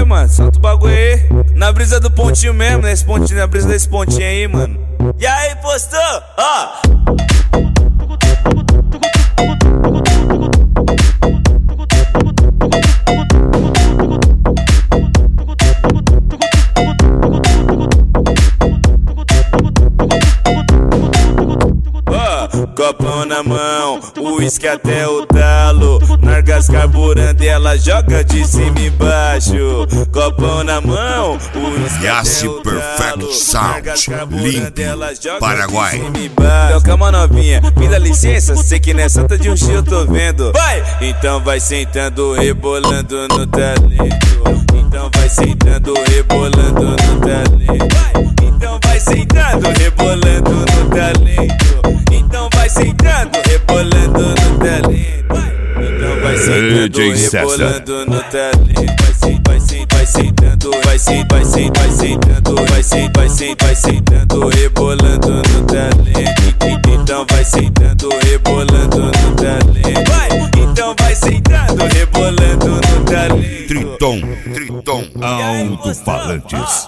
aí, mano. Solta o bagulho aí. Na brisa do pontinho mesmo, nesse pontinho, na brisa desse pontinho aí, mano. E aí, postou? Ó. Copão na mão, uísque até o talo. Nargas carburando, ela joga de cima e embaixo. Copão na mão, uísque até o talo. Sound, Limpo, Paraguai. Então calma novinha, me dá licença, sei que nessa tá de um eu tô vendo. Vai! Então vai sentando, rebolando no talento. Então vai sentando, rebolando no talento. Então vai sentando, rebolando no talento. Então vai sentando, rebolando no talento. Então vai sentando, rebolando no talento. Vai sentando, vai sentando, vai sentando, rebolando no talento. Então vai sentando, rebolando no talento. Então vai sentando, rebolando no talento. Triton, alto-falantes.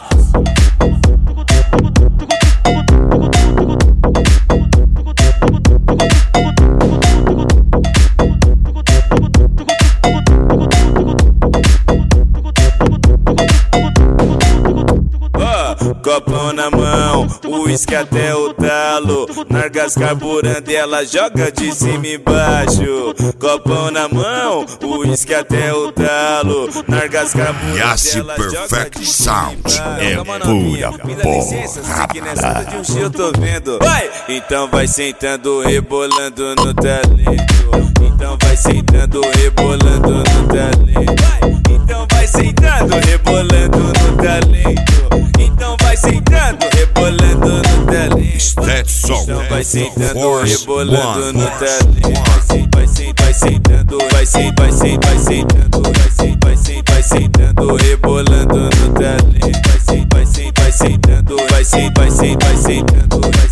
Copão na mão, uísque até o talo. Nargas carburando, ela joga de cima e embaixo. Copão na mão, uísque até o talo. Nargas carburando, Yassi ela joga Perfect de cima e Sound embaixo. é Calma, pura novinha, me dá licença, sei que nessa tá de um eu tô vendo. Vai! Então vai sentando, rebolando no talento. Então vai sentando, rebolando no talento. Então vai sentando, rebolando no talento. Então vai sentando, rebolando no talento. Stetson, Então vai sentando, Force rebolando One. no talento. Vai sentando, vai sentando, rebolando no talento. Vai sentando, vai sentando.